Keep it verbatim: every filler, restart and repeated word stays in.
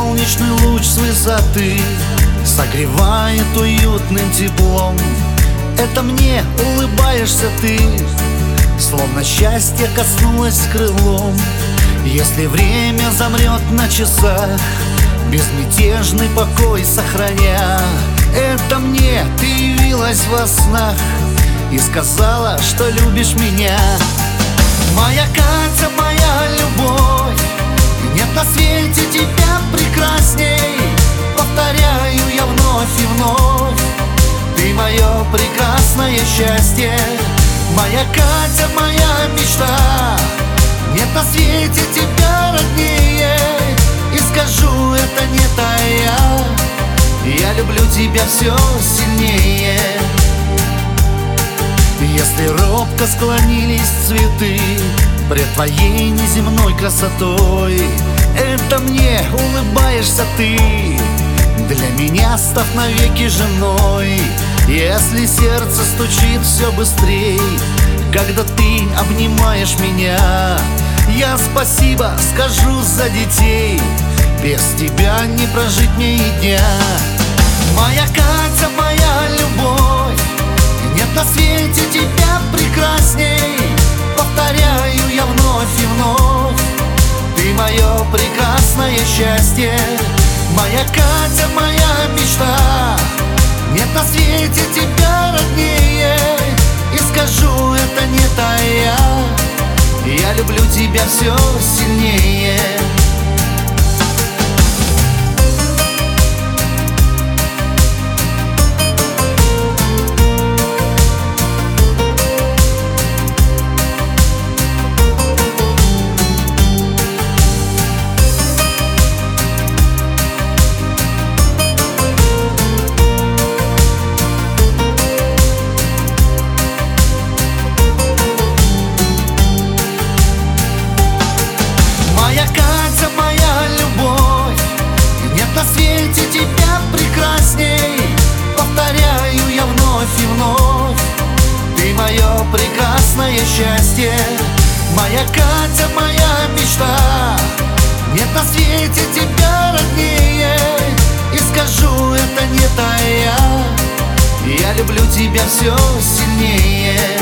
солнечный луч с высоты согревает уютным теплом. Это мне улыбаешься ты, словно счастье коснулось крылом. Если время замрет на часах, безмятежный покой сохраня, это мне ты явилась во снах и сказала, что любишь меня. Моя Катя, моя любовь, нет на свете тебя прекрасней. Повторяю я вновь и вновь, ты мое прекрасное счастье. Моя Катя, моя мечта, нет на свете тебя роднее. И скажу, это не тая, я люблю тебя все сильнее. Если робко склонились цветы пред твоей неземной красотой, это мне улыбаешься ты, для меня став навеки женой. Если сердце стучит все быстрей, когда ты обнимаешь меня, я спасибо скажу за детей, без тебя не прожить мне и дня. Моя Катя, моя любовь, нет на свете тебя прекрасней. Повторяю я вновь и вновь, ты мое прекрасное счастье. Моя Катя, моя мечта, нет на свете тебя роднее. И скажу, это не тая, я люблю тебя все сильнее. Моя Катя, моя любовь, нет на свете тебя прекрасней. Повторяю я вновь и вновь, ты мое прекрасное счастье. Моя Катя, моя мечта, нет на свете тебя роднее. И скажу, это не тая, я люблю тебя все сильнее.